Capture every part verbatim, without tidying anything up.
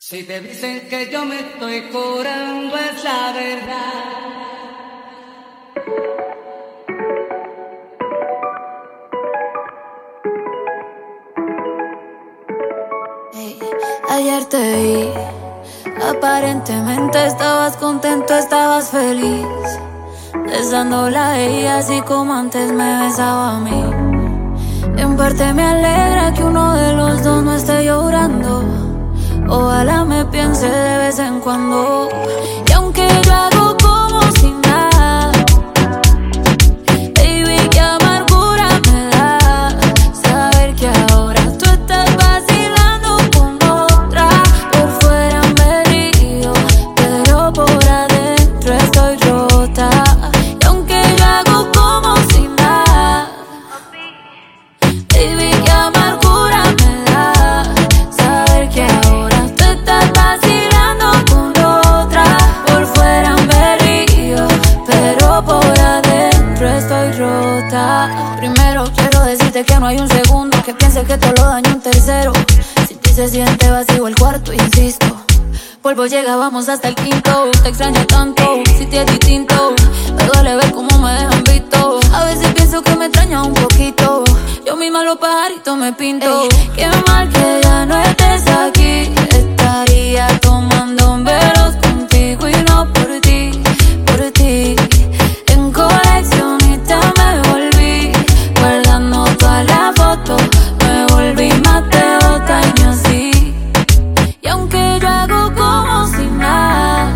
Si te dicen que yo me estoy curando es la verdad. Hey, ayer te vi, aparentemente estabas contento, estabas feliz, besándola a ella así como antes me besaba a mí. En parte me alegra que uno de los dos no esté llorando. Ojalá me piense de vez en cuando. Y aunque yo hago como si nada, baby, qué amargura me da saber que ahora tú estás vacilando con otra. Por fuera me río, pero por adentro estoy rota. Y aunque yo hago como si nada, baby, qué amargura me da saber que ahora estoy rota. Primero quiero decirte que no hay un segundo que piense que te lo daño un tercero. Si ti se siente vacío el cuarto, insisto, polvo llega, vamos hasta el quinto. Te extraño tanto, si te es distinto. Me duele ver cómo me dejan visto. A veces pienso que me extraña un poquito. Yo misma los pajaritos me pinto. Ey, qué mal que ya no estés aquí. Estaría tomando un velos contigo y no por ti, por ti. En coleccionista me volví, guardando todas las fotos. Me volví más de dos años así. Y aunque yo hago como si nada,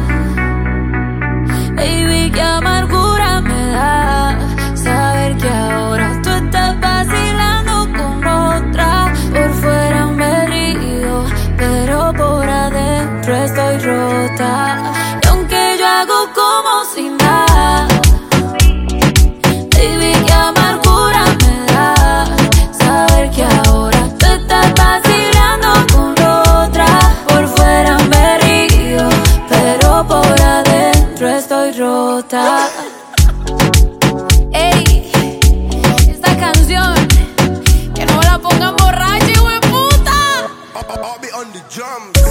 baby, qué amargura me da saber que ahora tú estás vacilando con otra. Por fuera me río, pero por adentro estoy rota. Y aunque yo hago como si nada, baby, qué amargura me da saber que ahora tú estás vacilando con otra. Por fuera me río, pero por adentro estoy rota. Ey, esta canción, que no me la pongan borracha, hijo de puta. I'll be on the drums.